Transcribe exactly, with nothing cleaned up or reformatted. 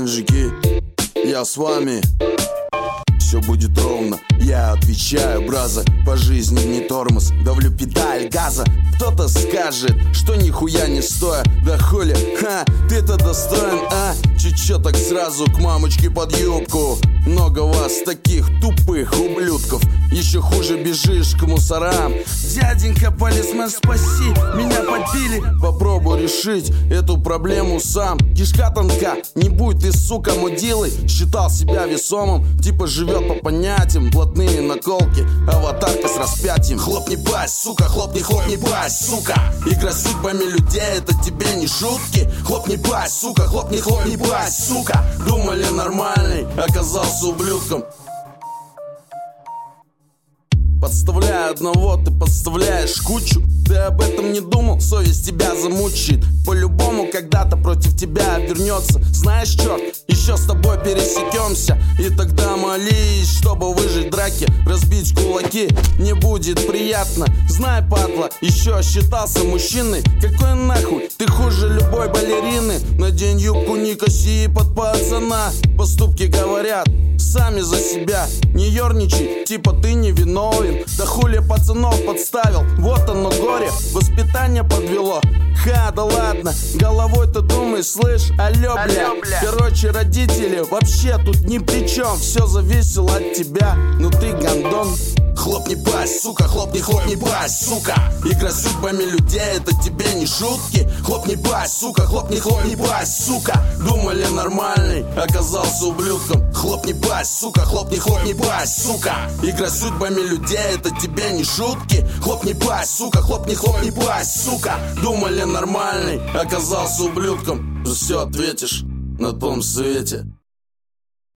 мужики, я с вами. Все будет ровно, я отвечаю, браза. По жизни не тормоз, давлю педаль газа. Кто-то скажет, что нихуя не стоя. Да хули, ха, ты-то достоин, а? Чуть-чуть так сразу к мамочке под юбку. Много вас таких тупых ублюдков. Еще хуже бежишь к мусорам. Дяденька полисмен, спаси, меня подбили. Попробуй решить эту проблему сам. Кишка тонка, не будь ты, сука, мудилой. Считал себя весомым, типа живет по понятиям. Блатные наколки, аватарка с распятием. Хлопни пасть, сука, хлопни, хлопни пасть, сука. Игра с судьбами людей, это тебе не шутки. Хлопни пасть, сука, хлопни, хлопни пасть, сука. Думали нормальный, оказался ублюдком. Подставляя одного, ты подставляешь кучу. Ты об этом не думал, совесть тебя замучает. По-любому когда-то против тебя вернется. Знаешь, черт, еще с тобой пересекемся. И тогда молись, чтобы выжить в драке. Разбить кулаки не будет приятно. Знай, падла, еще считался мужчиной. Какой нахуй, ты хуже любой балерины. Надень юбку, не коси под пацана. Поступки говорят сами за себя. Не ерничай, типа ты не виновен. Да хули пацанов подставил, вот оно горе. Воспитание подвело. Ха, да ладно, головой ты думаешь, слышь, алло, бля. Короче, родители вообще тут ни при чем. Все зависело от тебя, ну ты гандон. Хлопни пасть, сука, хлопни, хлопни пасть, сука. Игра с судьбами людей, это тебе не шутки. Хлопни пасть, сука, хлопни, хлопни пасть, сука. Думали нормальный, оказался ублюдком. Хлопни пасть, сука, хлопни, хлопни пасть, сука. Игра с судьбами людей, это тебе не шутки. Хлопни пасть, сука, хлопни, хлопни пасть, сука. Думали нормальный, оказался ублюдком. За все ответишь на том свете.